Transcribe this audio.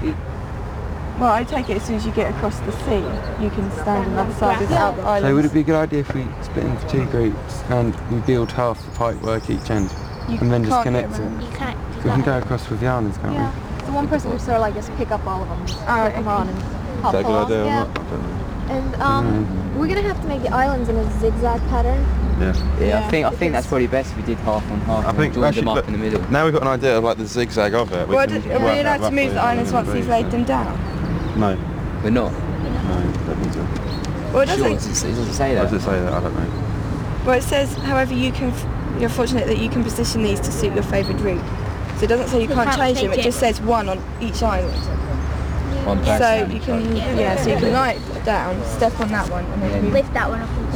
Well, I take it as soon as you get across the sea, you can stand on the other side without the islands. So would it be a good idea if we split into 2 groups and we build half the pipework each end and then just connect it? You can't. We can go across with yarns, can't Yeah. So one person would sort of like just pick up all of them, put them on and hop Is that a good along. idea or Yeah. not? I don't know. And we're gonna have to make the islands in a zigzag pattern. Yeah, I think that's probably best if we did half on half. I and think joined them actually, up look, in the middle. now we've got an idea of like the zigzag of it. Well, can are work we out allowed to move roughly the islands how once it he's would be, laid them down? No, We're not. no, don't think so. Well, it Sure, doesn't. it doesn't say Why that. does it say that? I don't know. Well, it says, however, you're fortunate that you can position these to suit your favoured route. So it doesn't say you can't change them. It just says one on each island. One So person. you can, so you can lie it down, step on that one, and then move Lift that one up.